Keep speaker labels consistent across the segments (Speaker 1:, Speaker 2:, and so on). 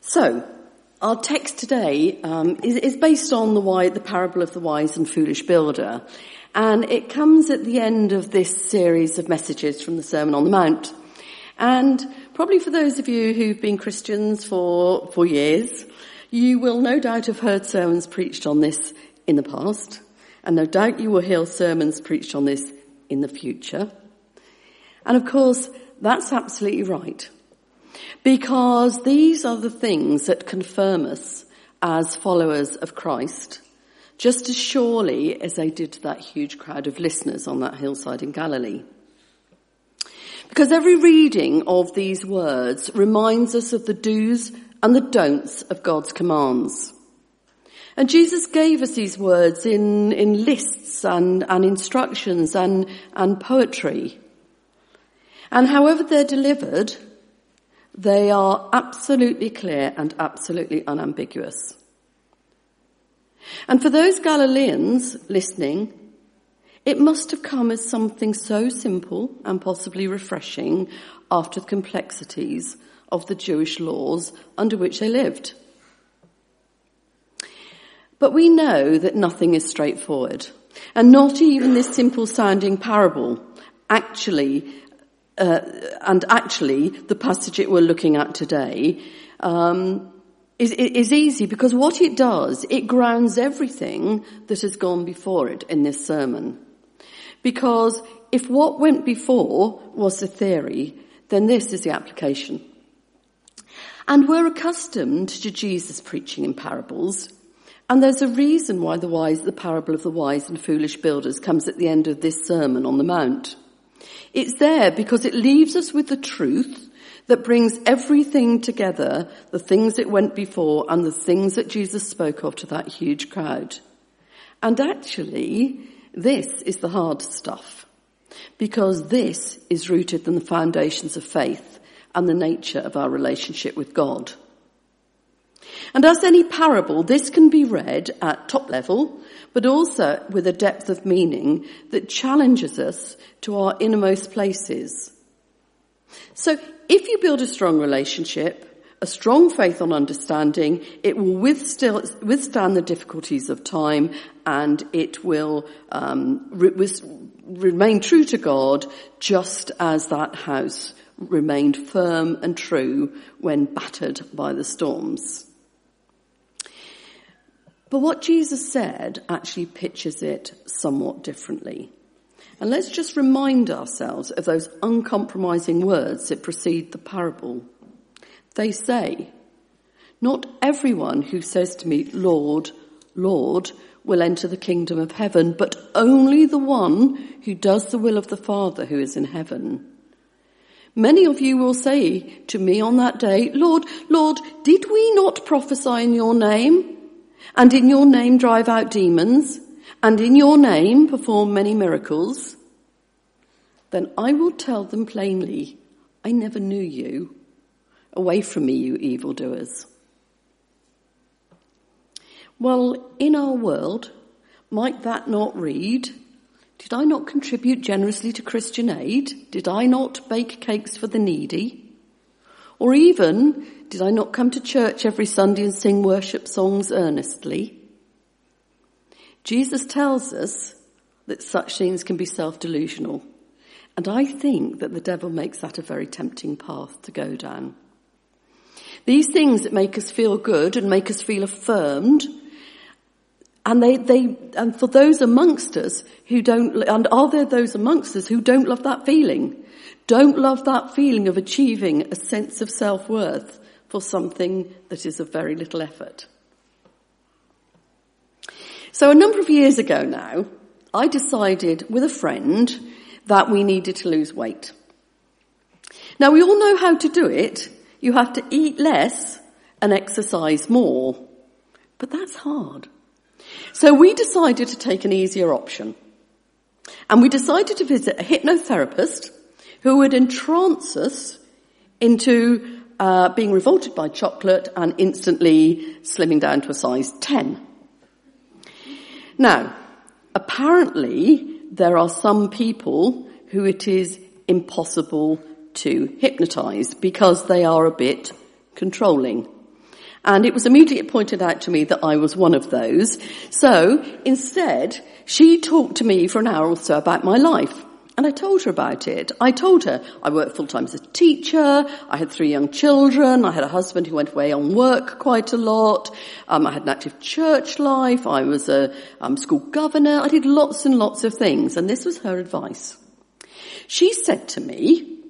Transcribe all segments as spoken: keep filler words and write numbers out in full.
Speaker 1: So, our text today um, is, is based on the, wise, the parable of the wise and foolish builder, and it comes at the end of this series of messages from the Sermon on the Mount. And probably for those of you who've been Christians for, for years, you will no doubt have heard sermons preached on this in the past, and no doubt you will hear sermons preached on this in the future. And of course, that's absolutely right. Because these are the things that confirm us as followers of Christ, just as surely as they did to that huge crowd of listeners on that hillside in Galilee. Because every reading of these words reminds us of the do's and the don'ts of God's commands. And Jesus gave us these words in, in lists and, and instructions and, and poetry. And however they're delivered, they are absolutely clear and absolutely unambiguous. And for those Galileans listening, it must have come as something so simple and possibly refreshing after the complexities of the Jewish laws under which they lived. But we know that nothing is straightforward, and not even this simple sounding parable actually Uh, and actually, the passage that we're looking at today um, is, is easy, because what it does, it grounds everything that has gone before it in this sermon. Because if what went before was the theory, then this is the application. And we're accustomed to Jesus preaching in parables, and there's a reason why the wise, the parable of the wise and foolish builders comes at the end of this Sermon on the Mount. It's there because it leaves us with the truth that brings everything together, the things that went before and the things that Jesus spoke of to that huge crowd. And actually, this is the hard stuff, because this is rooted in the foundations of faith and the nature of our relationship with God. And as any parable, this can be read at top level, but also with a depth of meaning that challenges us to our innermost places. So if you build a strong relationship, a strong faith on understanding, it will withstand the difficulties of time, and it will um, re- remain true to God, just as that house remained firm and true when battered by the storms. But what Jesus said actually pictures it somewhat differently. And let's just remind ourselves of those uncompromising words that precede the parable. They say, "Not everyone who says to me, 'Lord, Lord,' will enter the kingdom of heaven, but only the one who does the will of the Father who is in heaven. Many of you will say to me on that day, 'Lord, Lord, did we not prophesy in your name? And in your name drive out demons, and in your name perform many miracles?' Then I will tell them plainly, 'I never knew you. Away from me, you evildoers.'" Well, in our world, might that not read, "Did I not contribute generously to Christian aid? Did I not bake cakes for the needy? Or even, did I not come to church every Sunday and sing worship songs earnestly?" Jesus tells us that such things can be self-delusional. And I think that the devil makes that a very tempting path to go down. These things that make us feel good and make us feel affirmed, and they, they, and for those amongst us who don't, and are there those amongst us who don't love that feeling? Don't love that feeling of achieving a sense of self-worth for something that is of very little effort. So a number of years ago now, I decided with a friend that we needed to lose weight. Now, we all know how to do it. You have to eat less and exercise more. But that's hard. So we decided to take an easier option. And we decided to visit a hypnotherapist who would entrance us into uh, being revolted by chocolate and instantly slimming down to a size ten. Now, apparently there are some people who it is impossible to hypnotize because they are a bit controlling. And it was immediately pointed out to me that I was one of those. So instead, she talked to me for an hour or so about my life. And I told her about it. I told her I worked full-time as a teacher, I had three young children, I had a husband who went away on work quite a lot, um, I had an active church life, I was a um, school governor, I did lots and lots of things, and this was her advice. She said to me,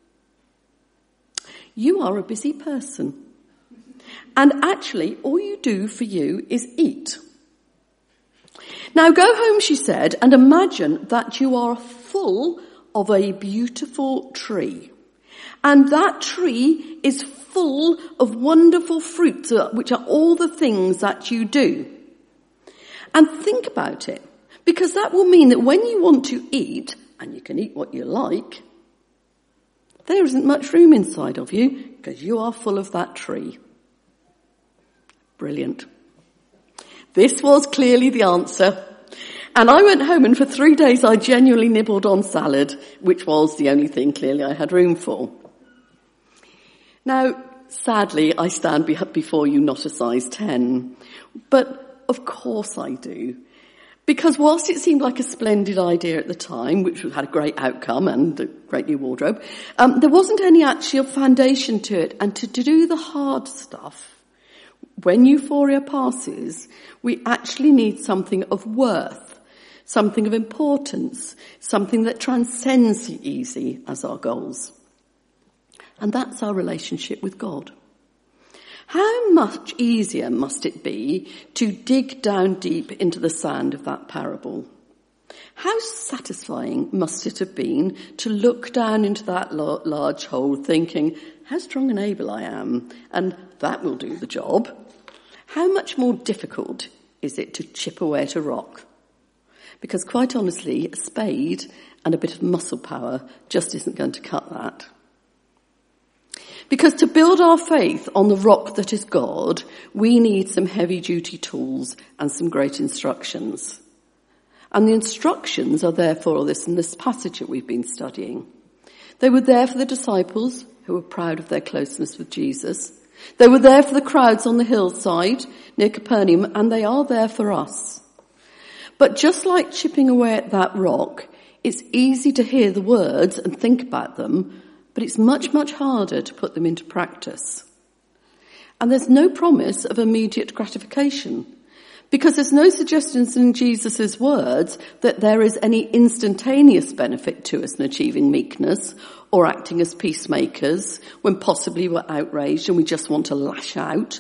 Speaker 1: "You are a busy person, and actually all you do for you is eat. Now go home," she said, "and imagine that you are full of a beautiful tree. And that tree is full of wonderful fruits, which are all the things that you do. And think about it, because that will mean that when you want to eat, and you can eat what you like, there isn't much room inside of you, because you are full of that tree." Brilliant. This was clearly the answer. And I went home, and for three days I genuinely nibbled on salad, which was the only thing clearly I had room for. Now, sadly, I stand before you not a size ten. But of course I do. Because whilst it seemed like a splendid idea at the time, which had a great outcome and a great new wardrobe, um, there wasn't any actual foundation to it. And to, to do the hard stuff, when euphoria passes, we actually need something of worth. Something of importance, something that transcends the easy as our goals. And that's our relationship with God. How much easier must it be to dig down deep into the sand of that parable? How satisfying must it have been to look down into that large hole thinking, how strong and able I am, and that will do the job. How much more difficult is it to chip away at a rock? Because quite honestly, a spade and a bit of muscle power just isn't going to cut that. Because to build our faith on the rock that is God, we need some heavy-duty tools and some great instructions. And the instructions are there for all this in this passage that we've been studying. They were there for the disciples who were proud of their closeness with Jesus. They were there for the crowds on the hillside near Capernaum, and they are there for us. But just like chipping away at that rock, it's easy to hear the words and think about them, but it's much, much harder to put them into practice. And there's no promise of immediate gratification, because there's no suggestions in Jesus' words that there is any instantaneous benefit to us in achieving meekness or acting as peacemakers when possibly we're outraged and we just want to lash out.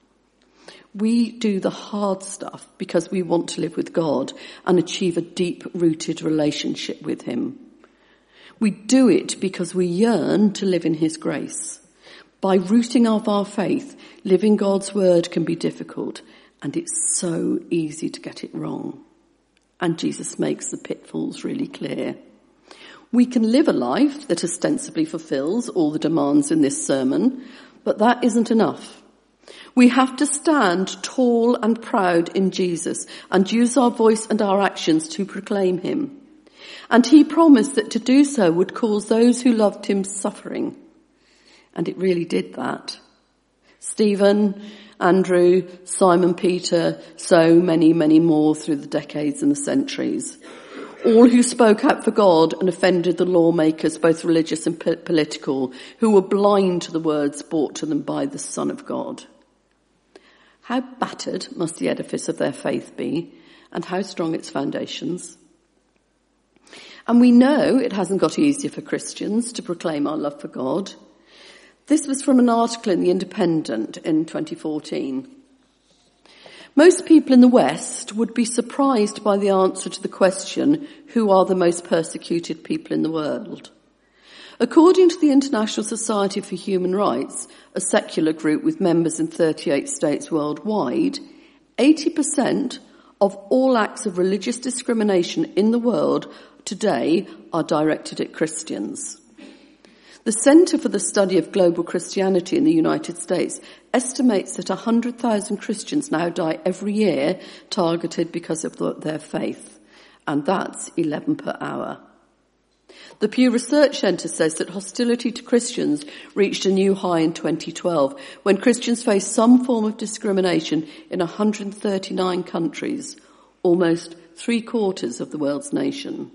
Speaker 1: We do the hard stuff because we want to live with God and achieve a deep-rooted relationship with him. We do it because we yearn to live in his grace. By rooting of our faith, living God's word can be difficult, and it's so easy to get it wrong. And Jesus makes the pitfalls really clear. We can live a life that ostensibly fulfills all the demands in this sermon, but that isn't enough. We have to stand tall and proud in Jesus and use our voice and our actions to proclaim him. And he promised that to do so would cause those who loved him suffering. And it really did that. Stephen, Andrew, Simon Peter, so many, many more through the decades and the centuries. All who spoke out for God and offended the lawmakers, both religious and po- political, who were blind to the words brought to them by the Son of God. How battered must the edifice of their faith be, and how strong its foundations? And we know it hasn't got easier for Christians to proclaim our love for God. This was from an article in The Independent in twenty fourteen. Most people in the West would be surprised by the answer to the question, who are the most persecuted people in the world? According to the International Society for Human Rights, a secular group with members in thirty-eight states worldwide, eighty percent of all acts of religious discrimination in the world today are directed at Christians. The Centre for the Study of Global Christianity in the United States estimates that one hundred thousand Christians now die every year targeted because of their faith, and that's eleven per hour. The Pew Research Centre says that hostility to Christians reached a new high in twenty twelve, when Christians faced some form of discrimination in one hundred thirty-nine countries, almost three quarters of the world's nation.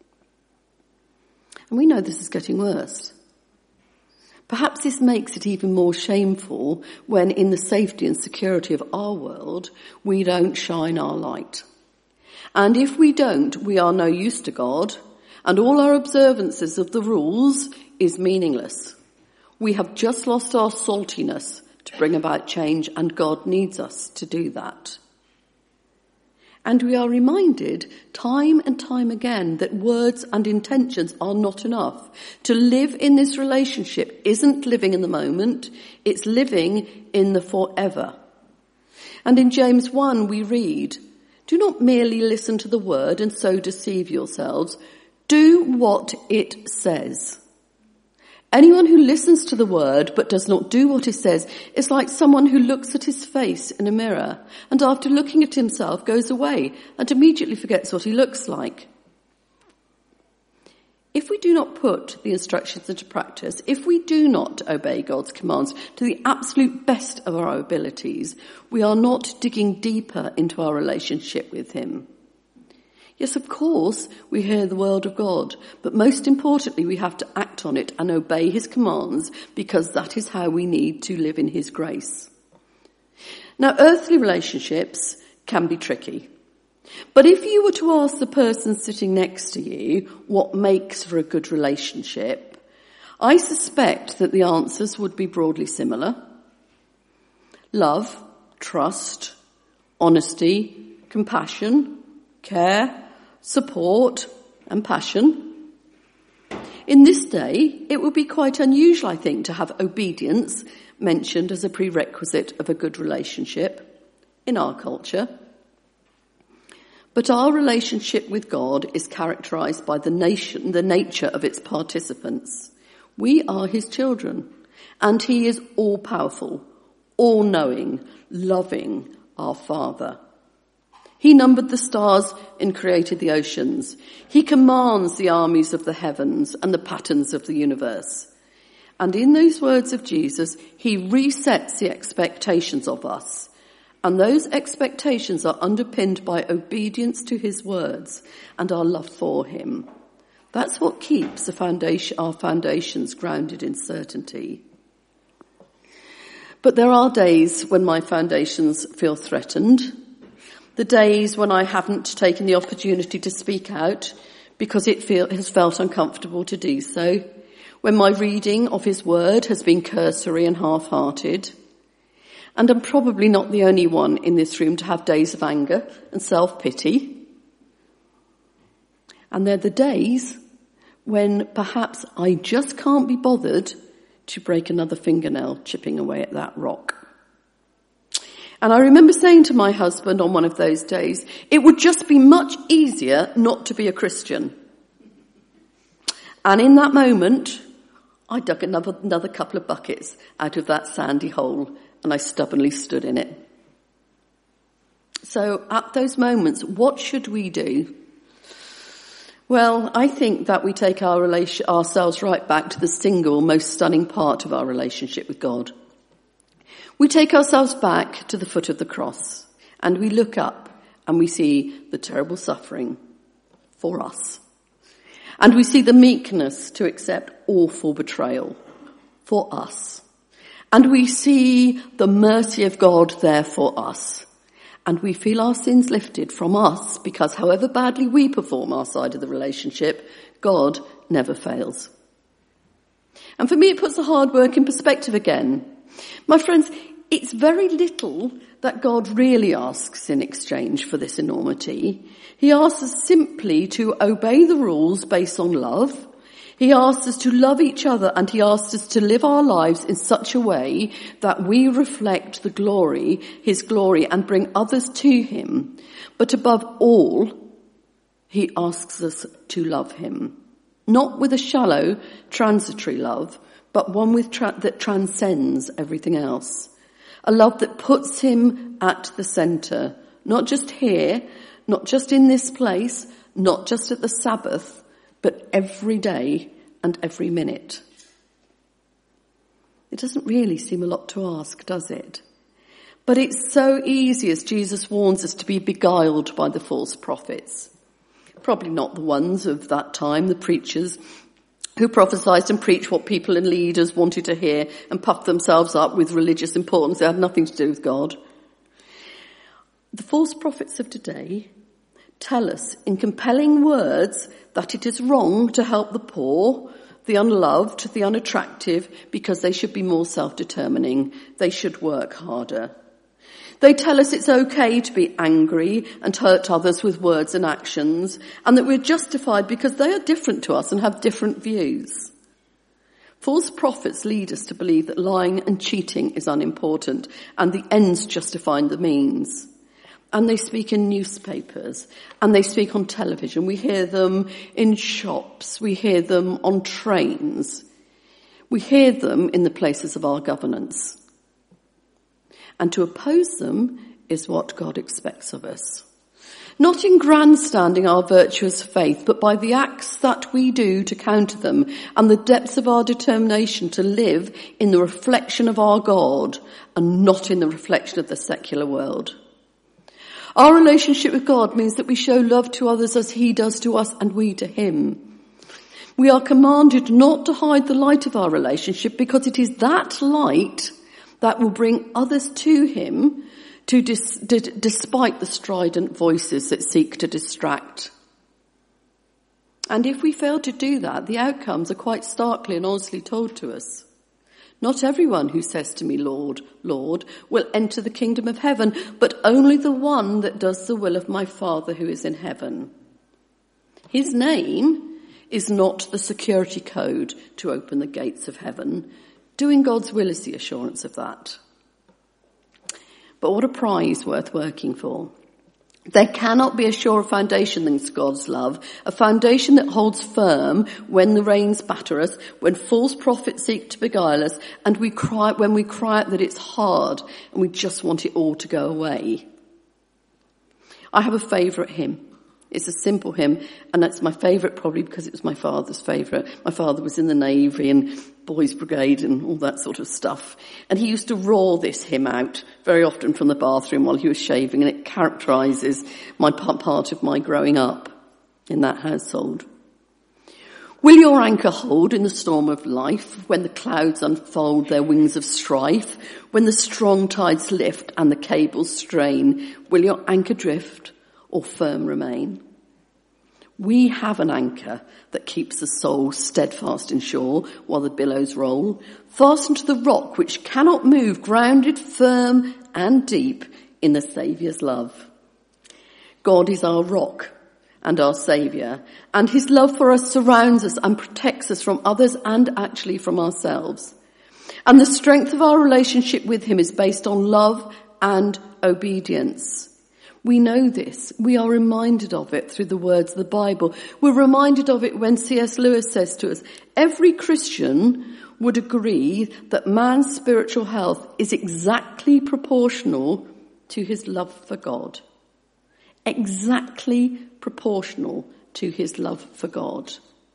Speaker 1: And we know this is getting worse. Perhaps this makes it even more shameful when, in the safety and security of our world, we don't shine our light. And if we don't, we are no use to God, and all our observances of the rules is meaningless. We have just lost our saltiness to bring about change, and God needs us to do that. And we are reminded time and time again that words and intentions are not enough. To live in this relationship isn't living in the moment, it's living in the forever. And in James one we read, "Do not merely listen to the word and so deceive yourselves. Do what it says. Anyone who listens to the word but does not do what it says is like someone who looks at his face in a mirror and after looking at himself goes away and immediately forgets what he looks like." If we do not put the instructions into practice, if we do not obey God's commands to the absolute best of our abilities, we are not digging deeper into our relationship with him. Yes, of course, we hear the word of God, but most importantly, we have to act on it and obey his commands, because that is how we need to live in his grace. Now, earthly relationships can be tricky. But if you were to ask the person sitting next to you what makes for a good relationship, I suspect that the answers would be broadly similar. Love, trust, honesty, compassion, care, support, and passion. In this day, it would be quite unusual, I think, to have obedience mentioned as a prerequisite of a good relationship in our culture. But our relationship with God is characterized by the nation, the nature of its participants. We are his children, and he is all-powerful, all-knowing, loving, our Father. He numbered the stars and created the oceans. He commands the armies of the heavens and the patterns of the universe. And in those words of Jesus, he resets the expectations of us. And those expectations are underpinned by obedience to his words and our love for him. That's what keeps the foundation, our foundations grounded in certainty. But there are days when my foundations feel threatened. The days when I haven't taken the opportunity to speak out because it feel, has felt uncomfortable to do so. When my reading of his word has been cursory and half-hearted. And I'm probably not the only one in this room to have days of anger and self-pity. And they're the days when perhaps I just can't be bothered to break another fingernail chipping away at that rock. And I remember saying to my husband on one of those days, it would just be much easier not to be a Christian. And in that moment, I dug another, another couple of buckets out of that sandy hole, and I stubbornly stood in it. So at those moments, what should we do? Well, I think that we take our relation, ourselves right back to the single most stunning part of our relationship with God. We take ourselves back to the foot of the cross, and we look up and we see the terrible suffering for us. And we see the meekness to accept awful betrayal for us. And we see the mercy of God there for us. And we feel our sins lifted from us, because however badly we perform our side of the relationship, God never fails. And for me, it puts the hard work in perspective again. My friends, it's very little that God really asks in exchange for this enormity. He asks us simply to obey the rules based on love. He asks us to love each other, and he asks us to live our lives in such a way that we reflect the glory, his glory, and bring others to him. But above all, he asks us to love him. Not with a shallow, transitory love, but one with tra- that transcends everything else. A love that puts him at the centre, not just here, not just in this place, not just at the Sabbath, but every day and every minute. It doesn't really seem a lot to ask, does it? But it's so easy, as Jesus warns us, to be beguiled by the false prophets. Probably not the ones of that time, the preachers who prophesied and preached what people and leaders wanted to hear and puffed themselves up with religious importance that had nothing to do with God. The false prophets of today tell us in compelling words that it is wrong to help the poor, the unloved, the unattractive, because they should be more self-determining. They should work harder. They tell us it's okay to be angry and hurt others with words and actions, and that we're justified because they are different to us and have different views. False prophets lead us to believe that lying and cheating is unimportant and the ends justifying the means. And they speak in newspapers and they speak on television. We hear them in shops. We hear them on trains. We hear them in the places of our governance. And to oppose them is what God expects of us. Not in grandstanding our virtuous faith, but by the acts that we do to counter them and the depths of our determination to live in the reflection of our God and not in the reflection of the secular world. Our relationship with God means that we show love to others as he does to us and we to him. We are commanded not to hide the light of our relationship because it is that light that will bring others to him to dis- d- despite the strident voices that seek to distract. And if we fail to do that, the outcomes are quite starkly and honestly told to us. Not everyone who says to me, Lord, Lord, will enter the kingdom of heaven, but only the one that does the will of my Father who is in heaven. His name is not the security code to open the gates of heaven. Doing God's will is the assurance of that. But what a prize worth working for. There cannot be a surer foundation than God's love, a foundation that holds firm when the rains batter us, when false prophets seek to beguile us, and we cry when we cry out that it's hard and we just want it all to go away. I have a favourite hymn. It's a simple hymn, and that's my favourite probably because it was my father's favourite. My father was in the Navy and Boys Brigade and all that sort of stuff. And he used to roar this hymn out very often from the bathroom while he was shaving, and it characterises my part of my growing up in that household. Will your anchor hold in the storm of life, when the clouds unfold their wings of strife, when the strong tides lift and the cables strain? Will your anchor drift or firm remain? We have an anchor that keeps the soul steadfast in shore while the billows roll, fastened to the rock which cannot move, grounded firm and deep in the Saviour's love. God is our rock and our Saviour, and his love for us surrounds us and protects us from others and actually from ourselves. And the strength of our relationship with him is based on love and obedience. We know this. We are reminded of it through the words of the Bible. We're reminded of it when C S Lewis says to us, every Christian would agree that man's spiritual health is exactly proportional to his love for God. Exactly proportional to his love for God.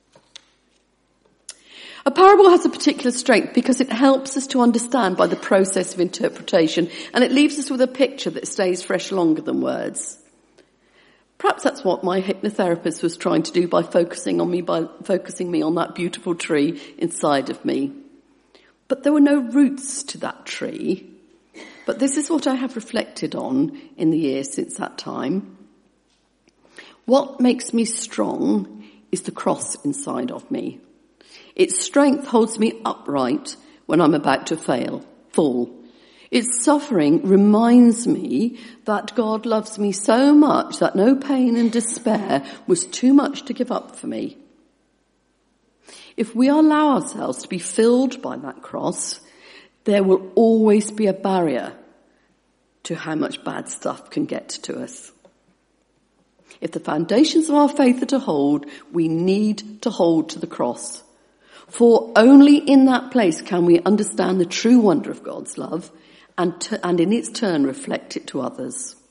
Speaker 1: A parable has a particular strength because it helps us to understand by the process of interpretation, and it leaves us with a picture that stays fresh longer than words. Perhaps that's what my hypnotherapist was trying to do by focusing on me, by focusing me on that beautiful tree inside of me. But there were no roots to that tree. But this is what I have reflected on in the years since that time. What makes me strong is the cross inside of me. Its strength holds me upright when I'm about to fail, fall. Its suffering reminds me that God loves me so much that no pain and despair was too much to give up for me. If we allow ourselves to be filled by that cross, there will always be a barrier to how much bad stuff can get to us. If the foundations of our faith are to hold, we need to hold to the cross. For only in that place can we understand the true wonder of God's love and, t- and in its turn reflect it to others.